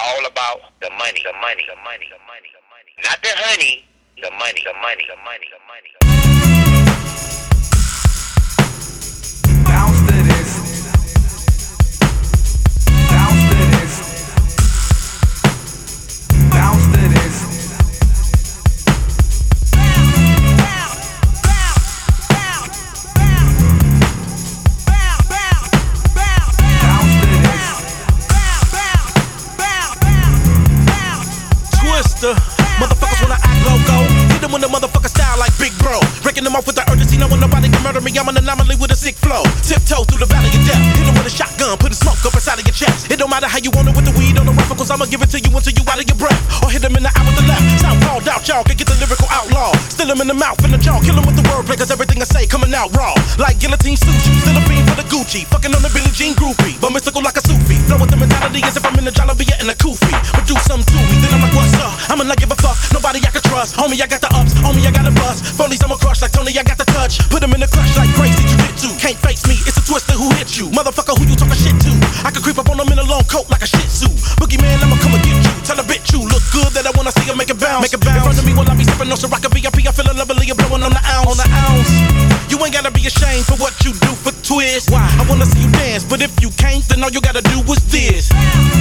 all about the money, the money, the money, the money, the money. Not the honey, the money, the money, the money, the money, the money. Bounce to this. Bounce to this. Bounce to this. Twister, motherfuckers wanna act loco. Hit them with the motherfucker style like Big Bro. Breaking them off with the urgency, knowing nobody can murder me. I'm an anomaly with a sick flow. Tiptoe through the valley of death. Hit them with a shotgun, put a smoke up inside of your chest. It don't matter how you want it with the weed on the rifle, cause I'ma give it to you until you out of your breath. Or hit them in the eye with the left. Sound called out, y'all can get the lyrical outlaw. Still them in the mouth, in the jaw, kill them with the wordplay, cause everything I say coming out raw. Like guillotine sushi, still a fiend for the Gucci. Fucking on the Billie Jean groupie, but mystical like a Sufi. Flow with the mentality as if I'm in the Jalabia and a Kufi. But do something to me, then I'm like, what's up? I'ma not give a fuck, nobody I can trust. Homie, I got the ups, homie, I got a bust. Phonies, I'ma crush like Tony, I got the touch. Put them in the clutch like crazy jiu-jitsu. Can't face me, it's a twister who hit you. Motherfucker, who you talking shit to? I can creep up on them in a long coat like a shih tzu. Boogeyman, I'ma come and get you. Tell a bitch you look good that I wanna see her make it bounce. Make it bounce. In front of me while I be sipping on Ciroc VIP, I feel a lovely, you're blowing on the ounce. On the ounce. You ain't gotta be ashamed for what you do for Twist. Why? I wanna see you dance, but if you can't, then all you gotta do is this.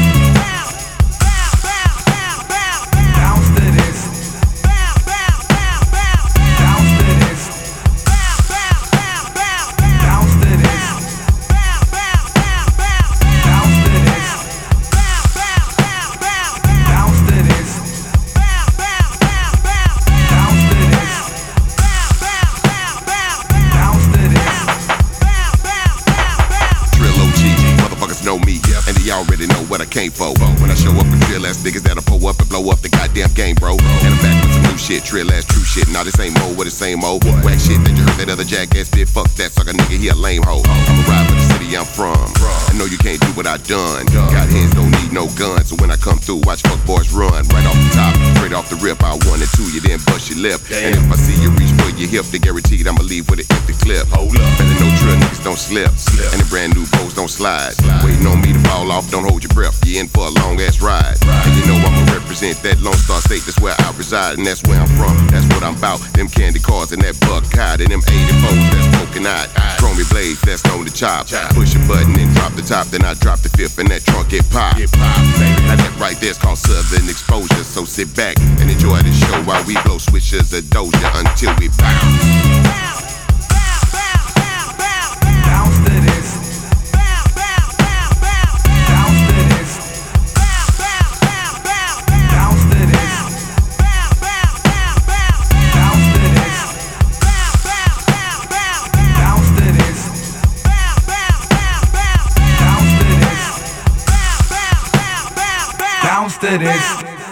Bounce to this. Bounce to this. Bounce to this. Bounce to this. Bounce to this. Bounce to this. Bounce to this. Trill OG, motherfuckers know me, and they already know what I came for. When I show up with drill ass niggas that'll pull up and blow up the goddamn game, bro. And I'm back with some new shit, trill ass true shit. Now this ain't more with the same old whack shit that you heard that other jackass did. Fuck that sucker nigga, he a lame hoe. I'ma ride for the city I'm from. I know you can't do what I done. Got hands, don't need no guns. So when I come through, watch fuck boys run. Right off the top, straight off the rip. I 1 and 2, you then bust your lip. And if I see you reach for your hip, then guaranteed I'ma leave with an empty clip. Hold up, better know drill niggas don't slip. And the brand new foes don't slide. Waiting on me to fall off, don't hold your breath. You in for a long ass ride. And you know I'ma represent that Lone Star State. That's where I reside and that's where I'm from. That's what I'm about. Them candy cars and that buck hide and them 84s that's poking out. Chromey blades that's on the chop. Push a button and drop the top, then I drop the fifth and that trunk get popped. Now that right there's called Southern Exposure. So sit back and enjoy the show while we blow switches of Doja until we bounce. Bounce to this. Bounce to this. Bounce to this. Bounce to this. Bounce to this. Bounce to this. Bounce to this.